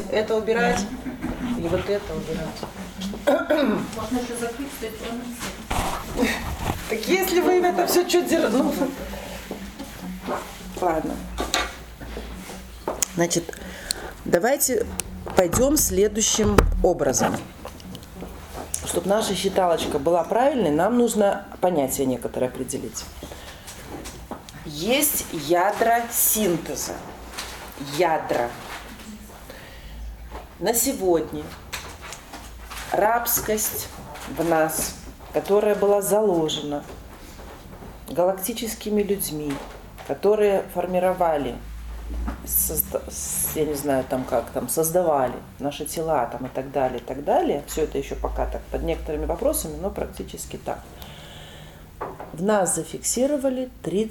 это убирать и вот это убирать. Можно еще закрыть, стоит помыться. Так если вы это все чуть ну, ладно. Значит, давайте пойдем следующим образом. Чтобы наша считалочка была правильной, нам нужно понятие некоторые определить. Есть ядра синтеза. Ядра. На сегодня рабскость в нас, которая была заложена галактическими людьми, которые формировали, я не знаю, там как там, создавали наши тела там, и так далее, все это еще пока так под некоторыми вопросами, но практически так. В нас зафиксировали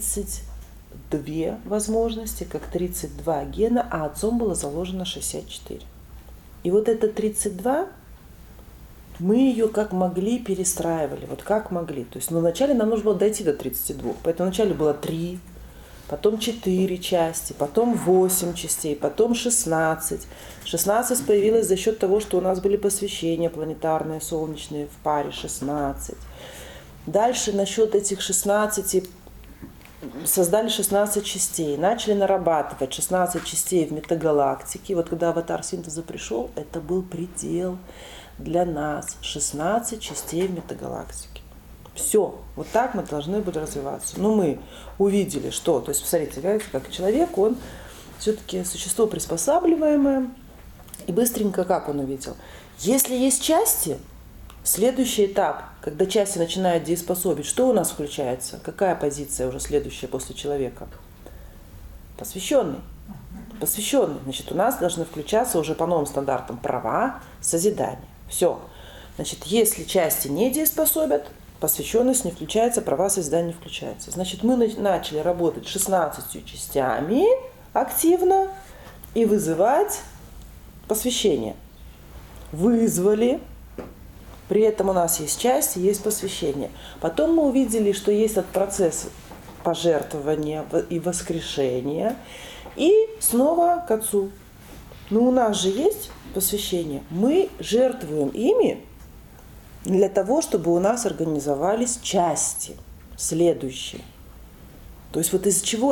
32 возможности, как 32 гена, а отцом было заложено 64. И вот это 32, мы ее как могли перестраивали, вот как могли. То есть, вначале нам нужно было дойти до 32, поэтому вначале было 3, потом 4 части, потом 8 частей, потом 16. 16 появилось за счет того, что у нас были посвящения планетарные, солнечные в паре 16. Дальше насчет этих 16 создали 16 частей, начали нарабатывать 16 частей в метагалактике. Вот когда аватар синтеза пришел, это был предел для нас. 16 частей в метагалактике. Все, вот так мы должны были развиваться. Но мы увидели, что, то есть, посмотрите, как человек, он все-таки существо приспосабливаемое, и быстренько как он увидел? Если есть части, следующий этап, когда части начинают дееспособить, что у нас включается? Какая позиция уже следующая после человека? Посвященный. Посвященный. Значит, у нас должны включаться уже по новым стандартам права, созидания. Все. Значит, если части не дееспособят, посвященность не включается, права созидания не включаются. Значит, мы начали работать 16 частями активно и вызывать посвящение. Вызвали. При этом у нас есть части, есть посвящение. Потом мы увидели, что есть этот процесс пожертвования и воскрешения. И снова к Отцу. Но у нас же есть посвящение. Мы жертвуем ими для того, чтобы у нас организовались части следующие. То есть вот из чего